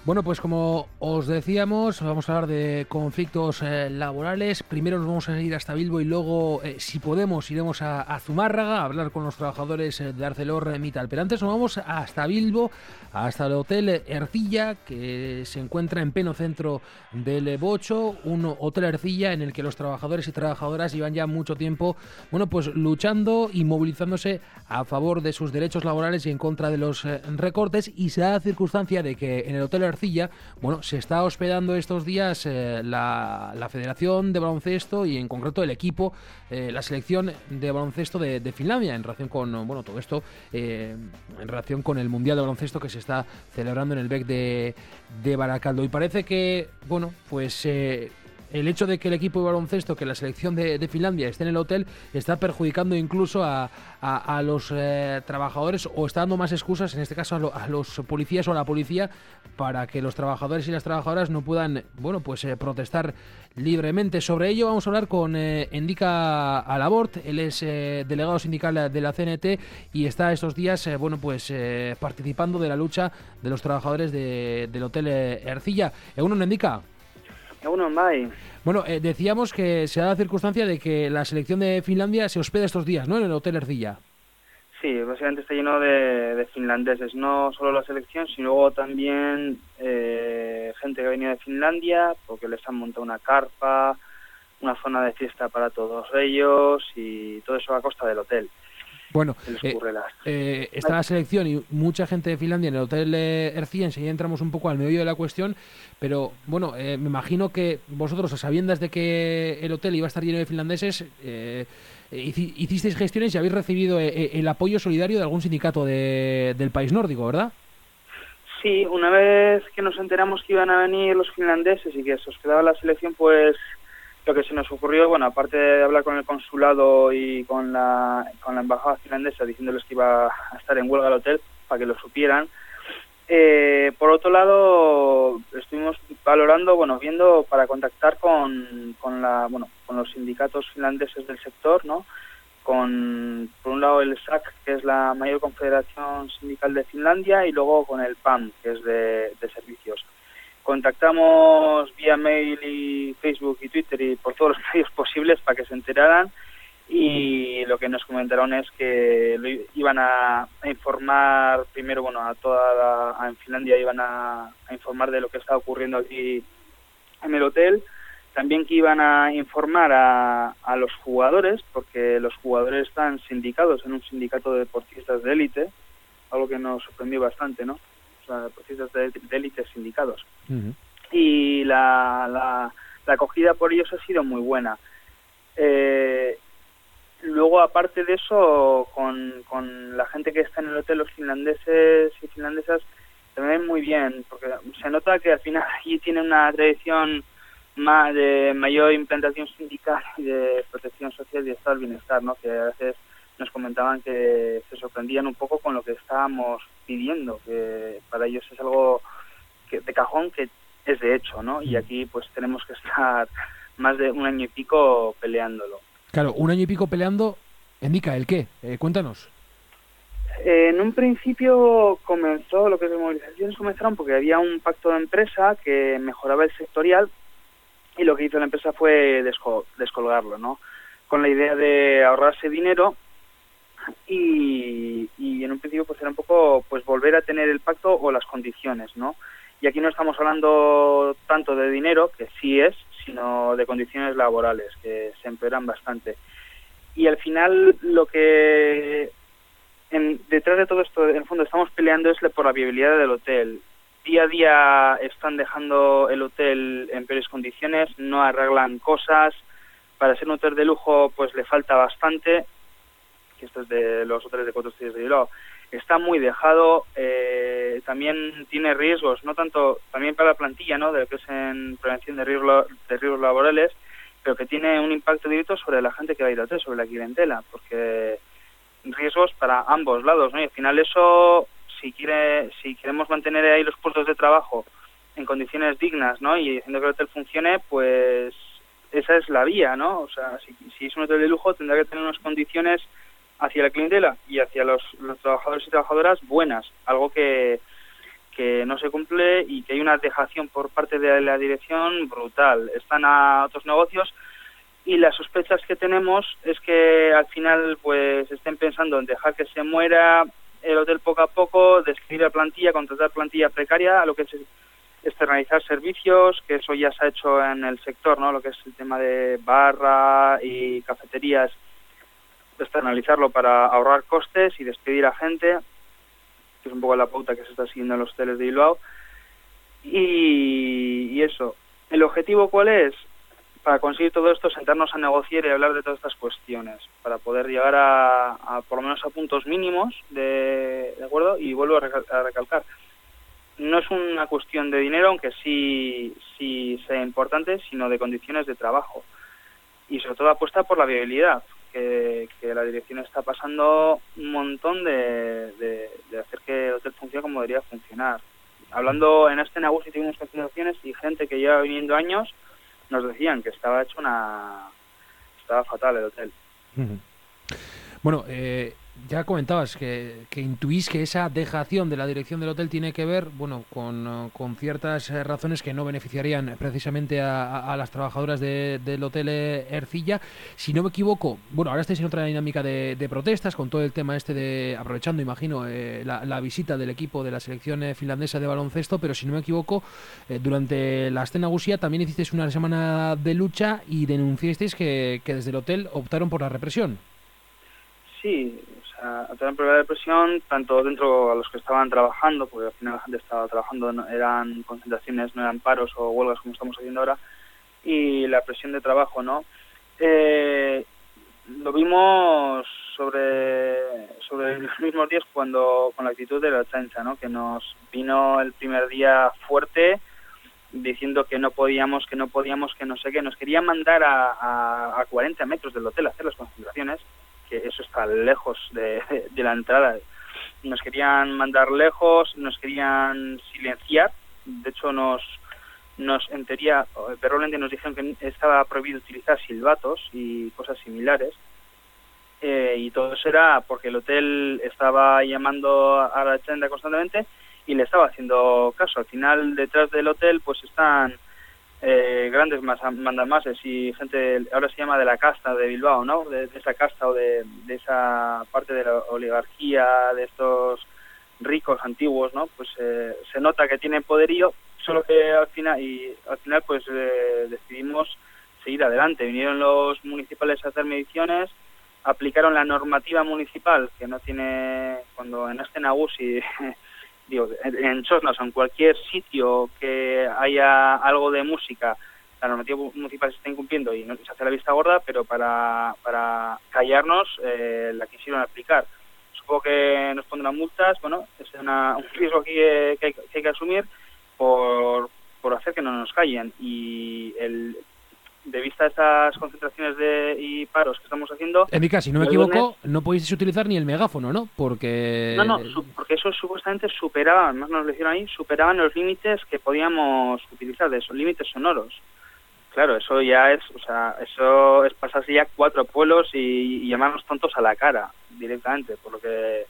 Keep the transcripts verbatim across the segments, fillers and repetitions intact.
Bueno, pues como os decíamos, vamos a hablar de conflictos eh, laborales. Primero nos vamos a ir hasta Bilbo y luego, eh, si podemos, iremos a, a Zumárraga a hablar con los trabajadores eh, de ArcelorMittal. Pero antes nos vamos hasta Bilbo, hasta el Hotel Ercilla, que se encuentra en pleno centro del Bocho, un Hotel Ercilla en el que los trabajadores y trabajadoras llevan ya mucho tiempo, bueno, pues luchando y movilizándose a favor de sus derechos laborales y en contra de los eh, recortes, y se da la circunstancia de que en el Hotel Ercilla, bueno, se está hospedando estos días eh, la, la Federación de Baloncesto y en concreto el equipo, eh, la selección de baloncesto de, de Finlandia, en relación con, bueno, todo esto, eh, en relación con el Mundial de Baloncesto que se está celebrando en el B E C de, de Baracaldo. Y parece que, bueno, pues... Eh, el hecho de que el equipo de baloncesto, que la selección de, de Finlandia esté en el hotel, está perjudicando incluso a, a, a los eh, trabajadores, o está dando más excusas, en este caso a, lo, a los policías o a la policía, para que los trabajadores y las trabajadoras no puedan, bueno, pues eh, protestar libremente. Sobre ello vamos a hablar con eh, Endika Alabort. Él es eh, delegado sindical de la C N T y está estos días, eh, bueno, pues eh, participando de la lucha de los trabajadores de, del Hotel eh, Ercilla. ¿Egunon, Endika? Uno más. Bueno, eh, decíamos que se da la circunstancia de que la selección de Finlandia se hospeda estos días, ¿no?, en el Hotel Ercilla. Sí, básicamente está lleno de, de finlandeses, no solo la selección, sino luego también eh, gente que ha venido de Finlandia, porque les han montado una carpa, una zona de fiesta para todos ellos, y todo eso a costa del hotel. Bueno, eh, eh, está la selección y mucha gente de Finlandia en el Hotel eh, Ercilla. Enseguida entramos un poco al meollo de la cuestión, pero bueno, eh, me imagino que vosotros, a sabiendas de que el hotel iba a estar lleno de finlandeses, eh, hicisteis gestiones y habéis recibido eh, el apoyo solidario de algún sindicato de, del país nórdico, ¿verdad? Sí, una vez que nos enteramos que iban a venir los finlandeses y que se hospedaba la selección, pues lo que se nos ocurrió, bueno, aparte de hablar con el consulado y con la con la embajada finlandesa diciéndoles que iba a estar en huelga el hotel, para que lo supieran, eh, por otro lado estuvimos valorando, bueno, viendo para contactar con, con la, bueno, con los sindicatos finlandeses del sector, ¿no? Con, por un lado, el S A C, que es la mayor confederación sindical de Finlandia, y luego con el P A M, que es de, de servicios. Contactamos vía mail y Facebook y Twitter y por todos los medios posibles para que se enteraran, y lo que nos comentaron es que lo iban a, a informar primero, bueno, a toda la, a, en Finlandia iban a, a informar de lo que estaba ocurriendo aquí en el hotel, también que iban a informar a, a los jugadores, porque los jugadores están sindicados en un sindicato de deportistas de élite, algo que nos sorprendió bastante, ¿no? O sea, deportistas de, de élite sindicados. Uh-huh. Y la, la, la acogida por ellos ha sido muy buena. Eh, luego, aparte de eso, con, con la gente que está en el hotel, los finlandeses y finlandesas, también muy bien, porque se nota que al final allí tienen una tradición más de mayor implantación sindical y de protección social y de estado del bienestar, ¿no? Que a veces nos comentaban que se sorprendían un poco con lo que estábamos pidiendo, que para ellos es algo que, de cajón, que es de hecho, ¿no? Y aquí pues tenemos que estar más de un año y pico peleándolo. Claro, un año y pico peleando. Endika, ¿el qué? Eh, cuéntanos. Eh, en un principio comenzó, lo que es de movilizaciones comenzaron porque había un pacto de empresa que mejoraba el sectorial, y lo que hizo la empresa fue descol- descolgarlo, ¿no? Con la idea de ahorrarse dinero. Y, y en un principio pues era un poco pues volver a tener el pacto o las condiciones, ¿no? Y aquí no estamos hablando tanto de dinero, que sí es, sino de condiciones laborales, que se empeoran bastante. Y al final lo que en, detrás de todo esto, en el fondo, estamos peleando es por la viabilidad del hotel. Día a día están dejando el hotel en peores condiciones, no arreglan cosas. Para ser un hotel de lujo pues le falta bastante, que esto es de los hoteles de cuatro estrellas de Bilbao, está muy dejado, eh, también tiene riesgos, no tanto, también para la plantilla, ¿no?, de lo que es en prevención de riesgos, de riesgos laborales, pero que tiene un impacto directo sobre la gente que va a ir al hotel, sobre la clientela, porque riesgos para ambos lados, ¿no? Y al final eso, si quiere, si queremos mantener ahí los puestos de trabajo en condiciones dignas, ¿no?, y haciendo que el hotel funcione, pues esa es la vía, ¿no? O sea, si, si es un hotel de lujo, tendrá que tener unas condiciones hacia la clientela y hacia los, los trabajadores y trabajadoras buenas, algo que que no se cumple y que hay una dejación por parte de la dirección brutal. Están a otros negocios y las sospechas que tenemos es que al final pues estén pensando en dejar que se muera el hotel poco a poco, despedir a plantilla, contratar plantilla precaria, a lo que es externalizar servicios, que eso ya se ha hecho en el sector, ¿no? Lo que es el tema de barra y cafeterías, externalizarlo para ahorrar costes y despedir a gente, que es un poco la pauta que se está siguiendo en los hoteles de Bilbao. Y, y eso. ¿El objetivo cuál es? Para conseguir todo esto, sentarnos a negociar y hablar de todas estas cuestiones, para poder llegar a, a por lo menos a puntos mínimos, de, ¿de acuerdo? Y vuelvo a, recal- a recalcar, no es una cuestión de dinero, aunque sí, sí sea importante, sino de condiciones de trabajo. Y sobre todo apuesta por la viabilidad, que, que la dirección está pasando un montón de, de, de hacer que el hotel funcione como debería funcionar. Hablando en este negocio tuvimos consideraciones y gente que lleva viniendo años nos decían que estaba hecho una... estaba fatal el hotel. Uh-huh. Bueno, eh, ya comentabas que, que intuís que esa dejación de la dirección del hotel tiene que ver, bueno, con, con ciertas eh, razones que no beneficiarían precisamente a, a, a las trabajadoras de, del hotel Ercilla. Si no me equivoco, bueno, ahora estáis en otra dinámica de, de protestas con todo el tema este de, aprovechando, imagino, eh, la, la visita del equipo de la selección eh, finlandesa de baloncesto, pero si no me equivoco, eh, durante la Azken Nagusia también hicisteis una semana de lucha y denunciasteis que, que desde el hotel optaron por la represión. Sí, o sea, tuvieron prueba de presión, tanto dentro a los que estaban trabajando, porque al final la gente estaba trabajando, no, eran concentraciones, no eran paros o huelgas como estamos haciendo ahora, y la presión de trabajo, ¿no? Eh, lo vimos sobre sobre los mismos días cuando con la actitud de la chancha, ¿no? Que nos vino el primer día fuerte, diciendo que no podíamos, que no podíamos, que no sé qué, nos querían mandar a, a, a cuarenta metros del hotel a hacer las concentraciones, que eso está lejos de, de la entrada. Nos querían mandar lejos, nos querían silenciar. De hecho, nos, nos en teoría, verbalmente nos dijeron que estaba prohibido utilizar silbatos y cosas similares. Eh, y todo eso era porque el hotel estaba llamando a la tienda constantemente y le estaba haciendo caso. Al final, detrás del hotel, pues están Eh, grandes mandamases y gente, ahora se llama de la casta de Bilbao, ¿no? De, de esa casta o de, de esa parte de la oligarquía, de estos ricos antiguos, ¿no? Pues eh, se nota que tienen poderío, solo que al final, y al final pues eh, decidimos seguir adelante. Vinieron los municipales a hacer mediciones, aplicaron la normativa municipal, que no tiene, cuando en este Nagusi digo, en Chosnos o en cualquier sitio que haya algo de música, la normativa municipal se está incumpliendo y no se hace la vista gorda, pero para, para callarnos eh, la quisieron aplicar. Supongo que nos pondrán multas, bueno, es una, un riesgo que, que, hay, que hay que asumir por, por hacer que no nos callen. Y el de vista de estas concentraciones de y paros que estamos haciendo... Enrique, si no me equivoco, no podéis utilizar ni el megáfono, ¿no? Porque... No, no, su, porque eso supuestamente superaba, además nos lo hicieron ahí, superaban los límites que podíamos utilizar, de esos límites sonoros. Claro, eso ya es, o sea, eso es pasarse ya cuatro pueblos y, y llamarnos tontos a la cara, directamente, por lo que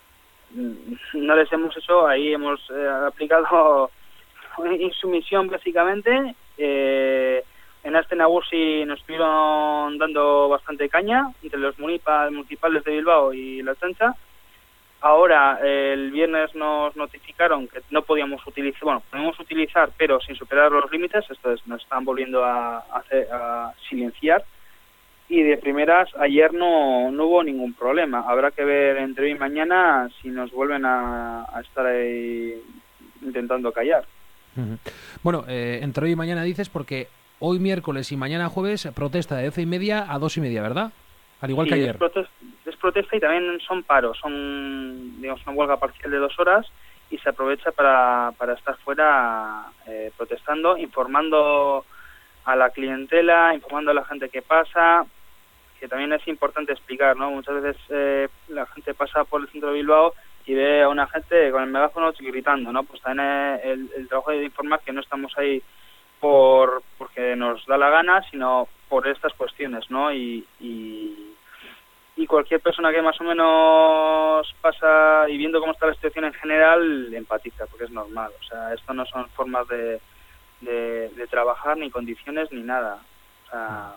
no les hemos hecho, ahí hemos eh, aplicado insumisión básicamente. eh... En este Nagusi nos estuvieron dando bastante caña entre los municipales de Bilbao y la Chancha. Ahora, el viernes nos notificaron que no podíamos utilizar, bueno, podemos utilizar, pero sin superar los límites. Esto es, nos están volviendo a, a, a silenciar. Y de primeras, ayer no, no hubo ningún problema. Habrá que ver entre hoy y mañana si nos vuelven a, a estar ahí intentando callar. Uh-huh. Bueno, eh, entre hoy y mañana dices porque... Hoy miércoles y mañana jueves protesta de doce y media a dos y media, ¿verdad? Al igual sí, que ayer. Es protesta, es protesta y también son paros, son digamos una huelga parcial de dos horas y se aprovecha para, para estar fuera eh, protestando, informando a la clientela, informando a la gente que pasa, que también es importante explicar, ¿no? Muchas veces eh, la gente pasa por el centro de Bilbao y ve a una gente con el megáfono gritando, ¿no? Pues también eh, el, el trabajo de informar que no estamos ahí por porque nos da la gana, sino por estas cuestiones, ¿no? Y, y, y cualquier persona que más o menos pasa y viendo cómo está la situación en general empatiza, porque es normal. O sea, esto no son formas de, de, de trabajar, ni condiciones, ni nada. O sea...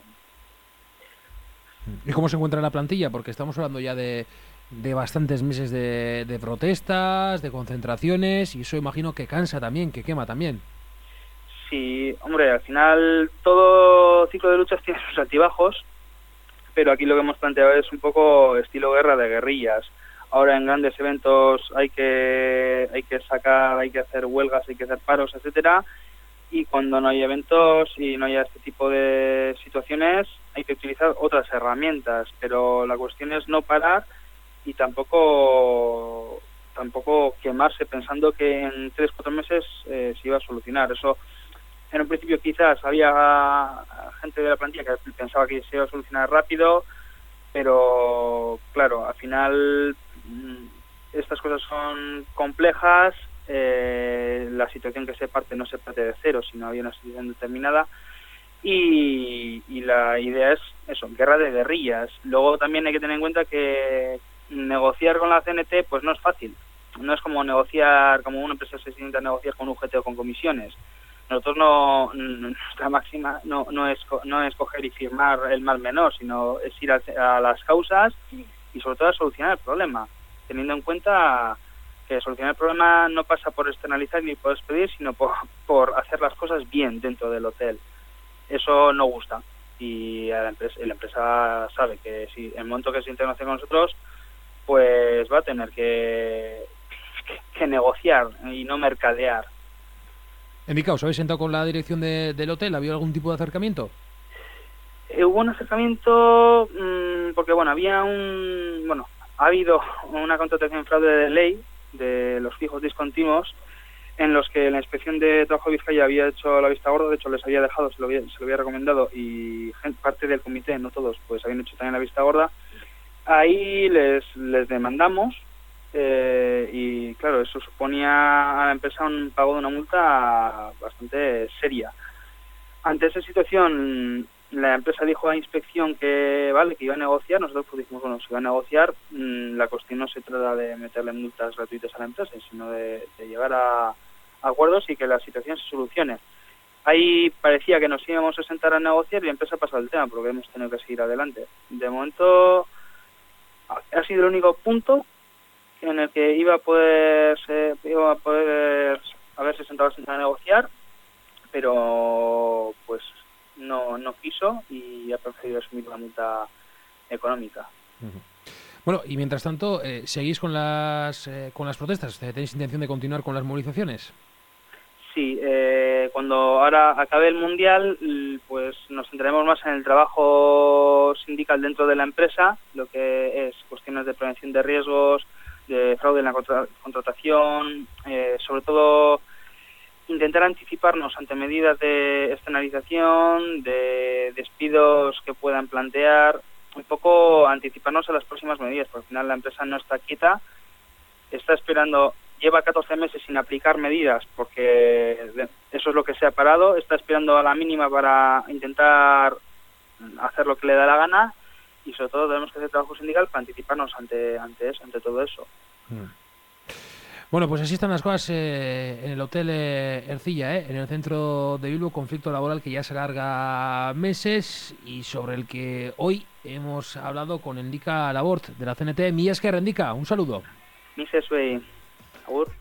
¿Y cómo se encuentra la plantilla? Porque estamos hablando ya de, de bastantes meses de, de protestas, de concentraciones, y eso imagino que cansa también, que quema también. Sí, hombre, al final todo ciclo de luchas tiene sus altibajos, pero aquí lo que hemos planteado es un poco estilo guerra de guerrillas. Ahora en grandes eventos hay que hay que sacar, hay que hacer huelgas, hay que hacer paros, etcétera, y cuando no hay eventos y no hay este tipo de situaciones hay que utilizar otras herramientas, pero la cuestión es no parar y tampoco tampoco quemarse pensando que en tres cuatro meses eh, se iba a solucionar. Eso en un principio quizás había gente de la plantilla que pensaba que se iba a solucionar rápido, pero claro, al final estas cosas son complejas, eh, la situación que se parte no se parte de cero, sino había una situación determinada, y, y la idea es eso, guerra de guerrillas. Luego también hay que tener en cuenta que negociar con la C N T pues no es fácil, no es como negociar, como una empresa se sienta a negociar con U G T o con comisiones. Nosotros no, nuestra máxima no, no es no es coger y firmar el mal menor, sino es ir a, a las causas y sobre todo a solucionar el problema, teniendo en cuenta que solucionar el problema no pasa por externalizar ni por despedir, sino por, por hacer las cosas bien dentro del hotel. Eso no gusta, y a la empresa, la empresa sabe que si el momento que se internacione con nosotros, pues va a tener que, que, que negociar y no mercadear. Endika, ¿os habéis sentado con la dirección de, del hotel? ¿Ha habido algún tipo de acercamiento? Eh, hubo un acercamiento mmm, porque, bueno, había un... Bueno, ha habido una contratación en fraude de ley de los fijos discontinuos en los que la Inspección de Trabajo de Vizcaya había hecho la vista gorda. De hecho, les había dejado, se lo había, se lo había recomendado, y gente, parte del comité, no todos, pues habían hecho también la vista gorda. Ahí les, les demandamos. Eh, y claro, eso suponía a la empresa un pago de una multa bastante seria. Ante esa situación, la empresa dijo a inspección que vale, que iba a negociar. Nosotros pues dijimos, bueno, si iba a negociar, mmm, la cuestión no se trata de meterle multas gratuitas a la empresa, sino de, de llegar a, a acuerdos y que la situación se solucione. Ahí parecía que nos íbamos a sentar a negociar y la empresa ha pasado el tema, porque hemos tenido que seguir adelante. De momento ha sido el único punto en el que iba a poder se, iba a poder haberse sentado a negociar, pero pues no no quiso y ha preferido asumir la multa económica. Uh-huh. Bueno, y mientras tanto, eh, ¿seguís con las eh, con las protestas? ¿Tenéis intención de continuar con las movilizaciones? Sí, eh, cuando ahora acabe el Mundial, pues nos centraremos más en el trabajo sindical dentro de la empresa, lo que es cuestiones de prevención de riesgos, de fraude en la contra- contratación, eh, sobre todo intentar anticiparnos ante medidas de externalización, de despidos que puedan plantear, un poco anticiparnos a las próximas medidas, porque al final la empresa no está quieta, está esperando, lleva catorce meses sin aplicar medidas, porque eso es lo que se ha parado, está esperando a la mínima para intentar hacer lo que le da la gana, y sobre todo tenemos que hacer trabajo sindical para anticiparnos ante ante eso, ante todo eso. Bueno, pues así están las cosas eh, en el Hotel eh, Ercilla, eh, en el centro de Bilbo, conflicto laboral que ya se alarga meses y sobre el que hoy hemos hablado con Endika Labort de la C N T. Mila esker, Endika, un saludo. Ni se suey. Agur.